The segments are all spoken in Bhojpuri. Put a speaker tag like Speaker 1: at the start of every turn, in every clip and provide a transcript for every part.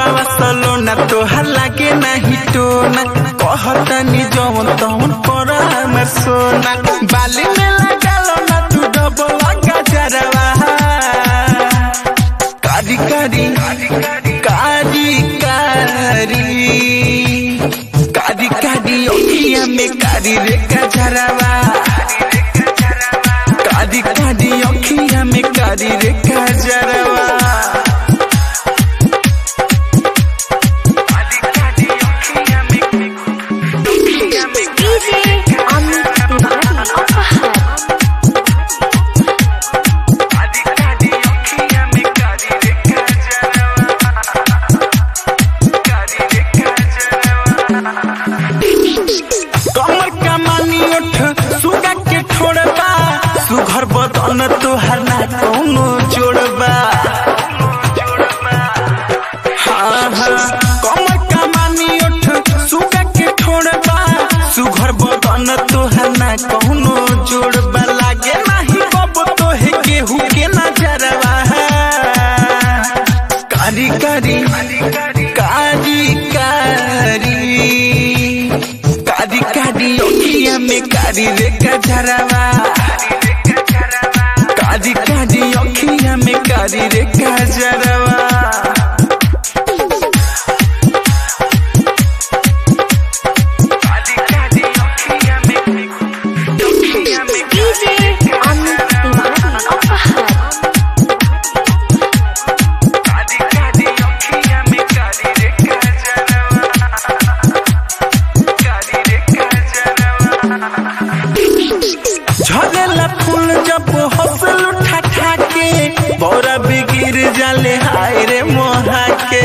Speaker 1: रूपवा सलोना तोहर लागे नहीं टोना कहतनी जवन तवन कर हमर सोना बाली में लगालो ना तू डबल गजरवा कारी कारी कारी कारी कारी कारी ओखिया में कारी रे गजरवा कारी कारी ओखिया में कारी रे गजरवा कमर कमानी उठ सुगा के ठोड़बा सुघर बदन तोहर ना कौनो जोड़बा हाँ हाँ कमर कमानी उठ सुगा के ठोड़बा सुघर बदन तोहर ना कौनो जोड़बा लागे नहीं कब तोहे केहू के नजरवा कारी कारी कारी कारी कारी कारी ओखिया में कारी रे गजरवा कारी कारी ओखिया में कारी रे गजरवा झरेला फूल जब हौसल उठा खा के बौरा बिगिर जाले हाय रे मोहा के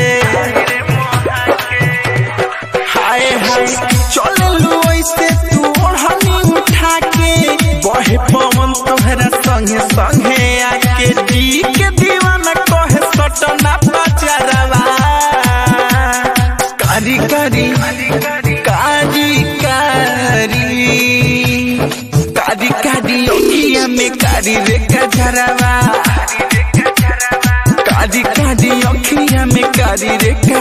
Speaker 1: हाय हाय चले लो ऐसे तू ओढ़नी उठा के बहे पवन तोहरा संगे संगे आके दी के दीवाना कहे सटना पचरवा कारी कारी कारी कारी कारी कारी ओखिया में कारी रे गजरवा कारी कारी ओखिया में कारी रे